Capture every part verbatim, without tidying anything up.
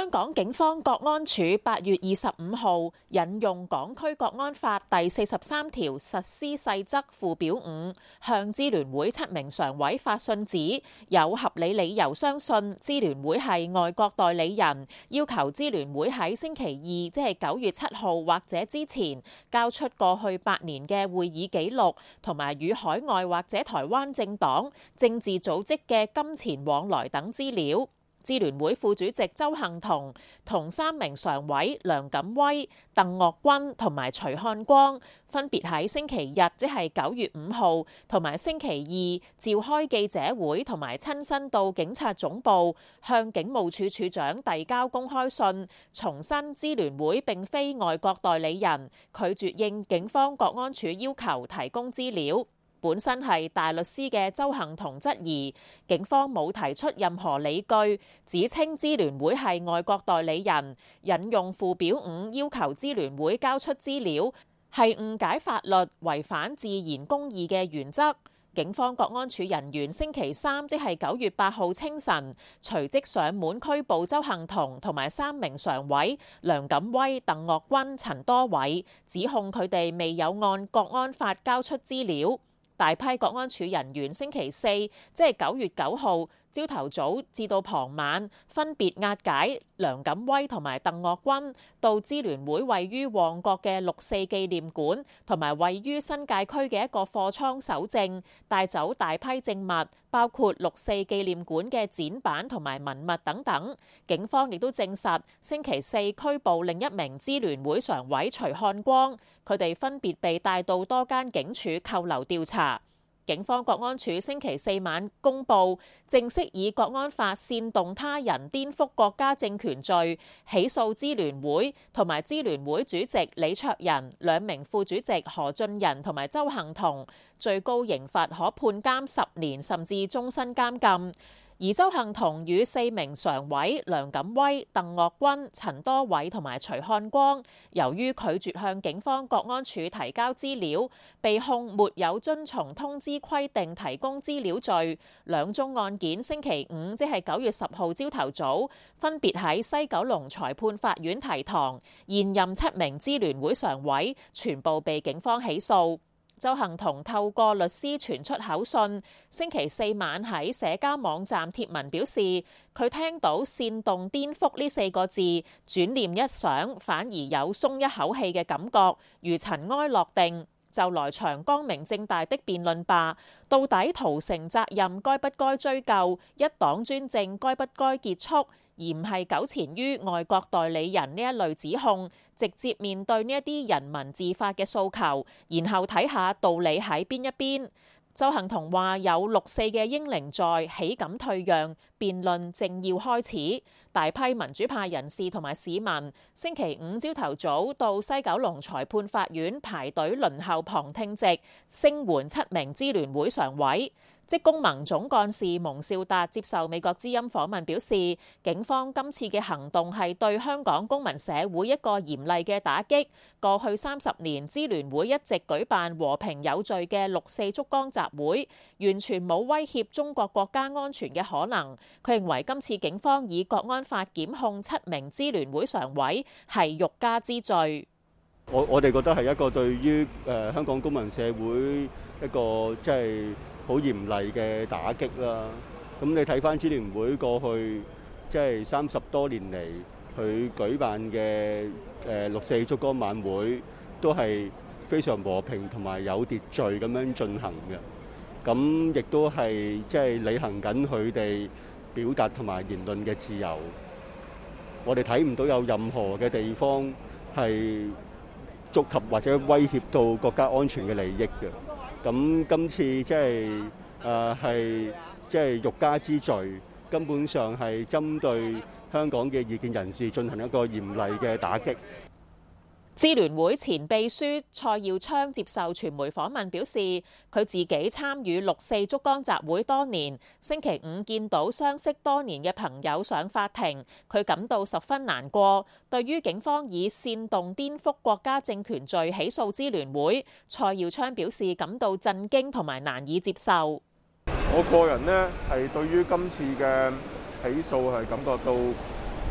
香港警方國安處八月二十五號引用《港區國安法》第四十三條實施細則附表五，向支聯會七名常委發信指有合理理由相信支聯會係外國代理人，要求支聯會喺星期二，即係九月七號或者之前交出過去八年嘅會議記錄，同埋與海外或者台灣政黨、政治組織嘅金錢往來等資料。支聯會副主席鄒幸彤同三名常委梁錦威、鄧岳君同埋徐漢光分別喺星期日，即係九月五號同埋星期二召開記者會，同埋親身到警察總部向警務處處長遞交公開信，重申支聯會並非外國代理人，拒絕應警方國安處要求提供資料。本身係大律師嘅鄒幸彤質疑警方冇提出任何理據，指稱支聯會係外國代理人，引用附表五要求支聯會交出資料，係誤解法律、違反自然公義嘅原則。警方國安處人員星期三，即係九月八號清晨，隨即上門拘捕鄒幸彤同埋三名常委梁錦威、鄧岳君、陳多偉，指控佢哋未有按國安法交出資料。大批國安處人員星期四，即係九月九號朝頭早至到傍晚，分別押解梁錦威同埋鄧岳君到支聯會位於旺角嘅六四紀念館，同埋位於新界區嘅一個貨倉搜證，帶走大批證物，包括六四紀念館嘅展板同埋文物等等。警方亦都證實星期四拘捕另一名支聯會常委徐漢光，佢哋分別被帶到多間警署扣留調查。警方國安處星期四晚公佈，正式以國安法煽動他人顛覆國家政權罪起訴支聯會同埋支聯會主席李卓人、兩名副主席何俊仁同埋鄒幸彤，最高刑罰可判監十年甚至終身監禁。而鄒幸彤與四名常委梁錦威、鄧岳君、陳多偉同埋徐漢光，由於拒絕向警方國安處提交資料，被控沒有遵從通知規定提供資料罪。兩宗案件星期五，即係九月十號朝頭早，分別喺西九龍裁判法院提堂，現任七名支聯會常委全部被警方起訴。鄒幸彤透過律師傳出口信，星期四晚喺社交網站貼文表示，佢聽到煽動顛覆呢四個字，轉念一想，反而有鬆一口氣嘅感覺，如塵埃落定，就來場光明正大的辯論吧。到底屠城責任該不該追究，一黨專政該不該結束，而唔係糾纏於外國代理人呢一類指控，直接面對呢一啲人民自發嘅訴求，然後睇下道理喺邊一邊。鄒幸彤話有六四嘅英靈在，豈敢退讓？辯論正要開始。大批民主派人士同埋市民星期五朝頭早到西九龍裁判法院排隊輪候旁聽席，聲援七名支聯會常委。職工盟總幹事蒙兆達接受美國之音訪問表示，警方今次嘅行動係對香港公民社會一個嚴厲嘅打擊。過去三十年，支聯會一直舉辦和平有序嘅六四燭光集會，完全冇威脅中國國家安全嘅可能。佢認為今次警方以國安法檢控七名支聯會常委係欲加之罪。 我我哋覺得係一個對於誒、呃、香港公民社會一個即係好嚴厲嘅打擊啦。咁你睇返支聯會過去即係三十多年嚟，佢舉辦嘅誒、呃、六四燭光晚會都係非常和平同埋有秩序咁樣進行嘅。咁亦都係即係履行緊佢哋表達同埋言論嘅自由。我哋睇唔到有任何嘅地方係觸及或者威脅到國家安全嘅利益嘅。咁今次即係誒係即係欲加之罪，根本上係針對香港嘅異見人士進行一個嚴厲嘅打擊。 支聯會前秘書蔡耀昌接受傳媒訪問表示，佢自己參與六四燭光集會多年，星期五見到相識多年嘅朋友上法庭，佢感到十分難過。對於警方以煽動顛覆國家政權罪起訴支聯會，蔡耀昌表示感到震驚同埋難以接受。 我個人呢，係對於今次嘅起訴係感覺到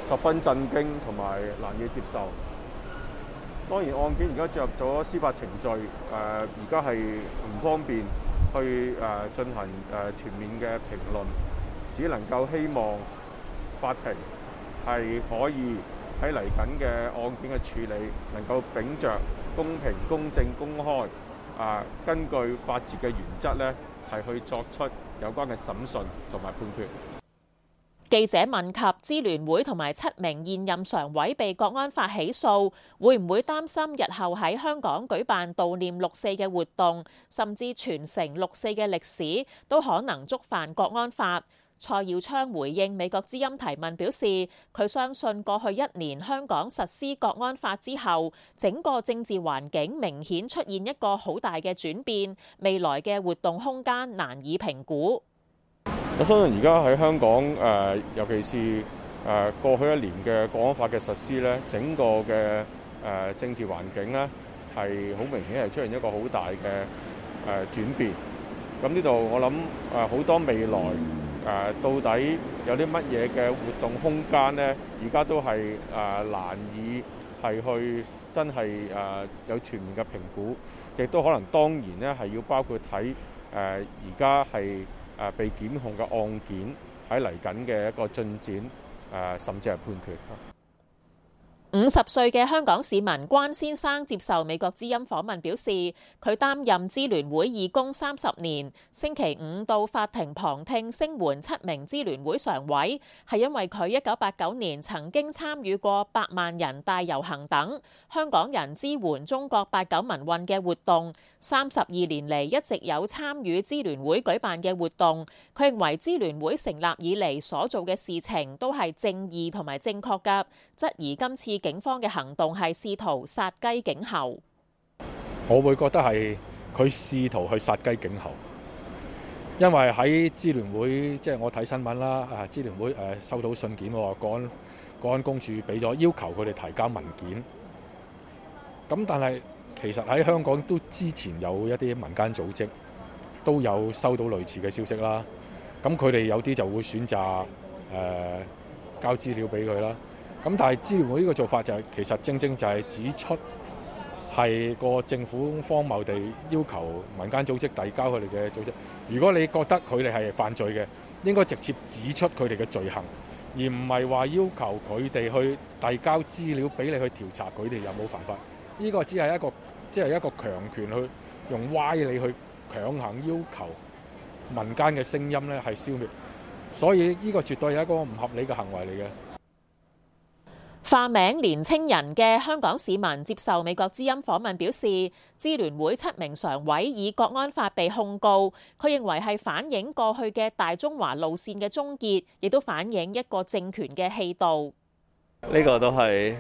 十分震驚同埋難以接受。當然案件而家進入咗司法程序，誒而家係唔方便去誒進行誒全面嘅評論，只能夠希望法庭係可以喺嚟緊嘅案件嘅處理能夠秉着公平、公正、公開，啊根據法治嘅原則咧，係去作出有關嘅審訊同埋判決。 記者問及支聯會同埋七名現任常委被國安法起訴，會唔會擔心日後喺香港舉辦悼念六四嘅活動，甚至傳承六四嘅歷史，都可能觸犯國安法？蔡耀昌回應美國之音提問表示，佢相信過去一年香港實施國安法之後，整個政治環境明顯出現一個好大嘅轉變，未來嘅活動空間難以評估。 我相信而家喺香港誒、呃，尤其是誒、呃、過去一年嘅國安法嘅實施咧，整個嘅誒、呃、政治環境咧係好明顯係出現一個好大嘅誒、呃、轉變。咁呢度我諗誒好多未來誒、呃、到底有啲乜嘢嘅活動空間咧，而家都係誒、呃、難以係去真係誒、呃、有全面嘅評估，亦都可能當然咧係要包括睇誒而家係。呃誒被檢控嘅案件喺嚟緊嘅一個進展，誒甚至係判決。 五十歲嘅香港市民關先生接受美國之音訪問表示，佢擔任支聯會義工三十年，星期五到法庭旁聽聲援七名支聯會常委，係因為佢一九八九年曾經參與過百萬人大遊行等香港人支援中國八九民運嘅活動，三十二年嚟一直有參與支聯會舉辦嘅活動。佢認為支聯會成立以嚟所做嘅事情都係正義同埋正確㗎，質疑今次警方嘅行動係試圖殺雞儆猴。 我會覺得係佢試圖去殺雞儆猴，因為喺支聯會，即係我睇新聞啦，啊支聯會誒收到信件，國安國安公署俾咗要求佢哋提交文件。咁但係其實喺香港都之前有一啲民間組織都有收到類似嘅消息啦。咁佢哋有啲就會選擇誒、呃、交資料俾佢啦。咁但係支聯會呢個做法就係、是、其實正正就係指出係個政府荒謬地要求民間組織遞交佢哋嘅組織。如果你覺得佢哋係犯罪嘅，應該直接指出佢哋嘅罪行，而唔係話要求佢哋去遞交資料俾你去調查佢哋有冇犯法。呢、這個只係一個即係、就是、一個強權去用歪理去強行要求民間嘅聲音咧係消滅，所以呢個絕對係一個唔合理嘅行為嚟嘅。 化名年青人嘅香港市民接受美國之音訪問表示，支聯會七名常委以國安法被控告，佢認為係反映過去嘅大中華路線嘅終結，亦都反映一個政權嘅氣度。 呢個都係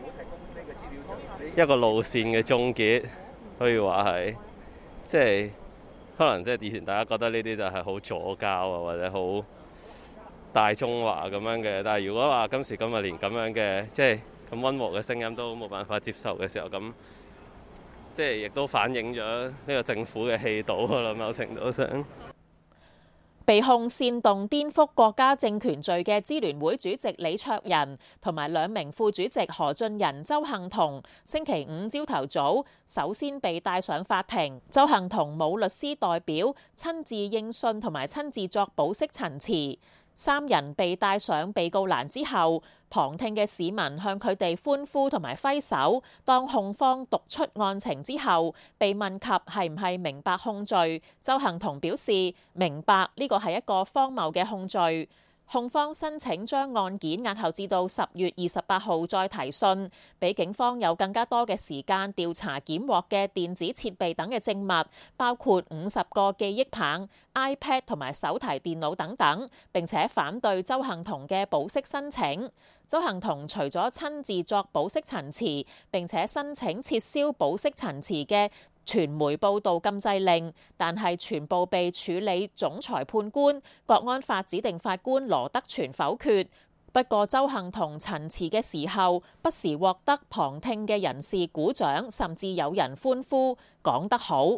一個路線嘅終結，可以話係，即係可能即係以前大家覺得呢啲就係好左膠啊，或者好大中華咁樣嘅，但係如果話今時今日連咁樣嘅即係咁溫和嘅聲音都冇辦法接受嘅時候，咁即係亦都反映咗呢個政府嘅氣度啦。某程度上， 被控煽動顛覆國家政權罪嘅支聯會主席李卓人同埋兩名副主席何俊仁、鄒幸彤，星期五朝頭早首先被帶上法庭。鄒幸彤冇律師代表，親自應訊同埋親自作保釋陳詞。三人被帶上被告欄之後，旁聽嘅市民向佢哋歡呼同埋揮手。當控方讀出案情之後，被問及係唔係明白控罪，鄒幸彤表示明白呢個係一個荒謬嘅控罪。控方申請將案件押後至到十月二十八號再提訊，俾警方有更加多嘅時間調查檢獲嘅電子設備等嘅證物，包括五十個記憶棒、iPad 同埋手提電腦等等。並且反對鄒幸彤嘅保釋申請。鄒幸彤除咗親自作保釋陳詞，並且申請撤銷保釋陳詞嘅傳媒報導禁制令，但係全部被處理總裁判官、國安法指定法官羅德全否決。不過鄒幸彤陳詞嘅時候，不時獲得旁聽嘅人士鼓掌，甚至有人歡呼，講得好。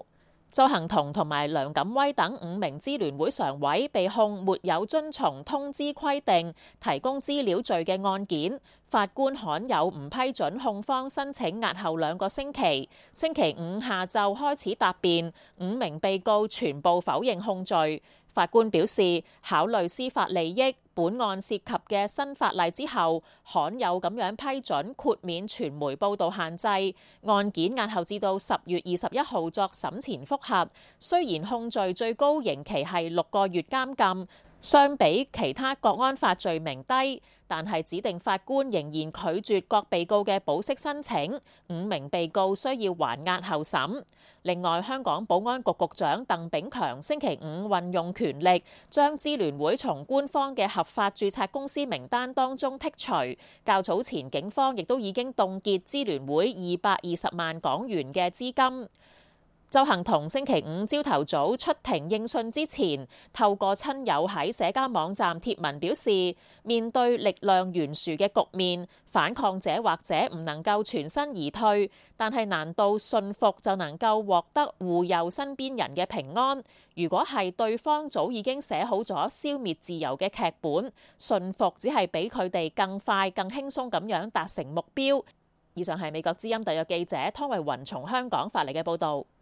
鄒幸彤同埋梁錦威等五名支聯會常委被控沒有遵從通知規定提供資料罪嘅案件，法官罕有唔批准控方申請押後兩個星期。星期五下晝開始答辯，五名被告全部否認控罪。法官表示，考慮司法利益、本案涉及嘅新法例之後，罕有咁樣批准豁免傳媒報導限制，案件押後至到十月二十一號作審前覆核。雖然控罪最高刑期係六個月監禁，相比其他國安法罪名低，但係指定法官仍然拒絕各被告嘅保釋申請，五名被告需要還押候審。另外，香港保安局局長鄧炳強星期五運用權力，將支聯會從官方嘅合法註冊公司名單當中剔除。較早前，警方亦都已經凍結支聯會二百二十萬港元嘅資金。鄒幸彤星期五朝頭早出庭應訊之前，透過親友喺社交網站貼文表示，面對力量懸殊嘅局面，反抗者或者唔能夠全身而退，但係難道信服就能夠獲得護佑身邊人嘅平安？如果係對方早已經寫好咗消滅自由嘅劇本，信服只係比佢哋更快、更輕鬆咁樣達成目標。以上係美國之音特約記者湯慧雲從香港發嚟嘅報導。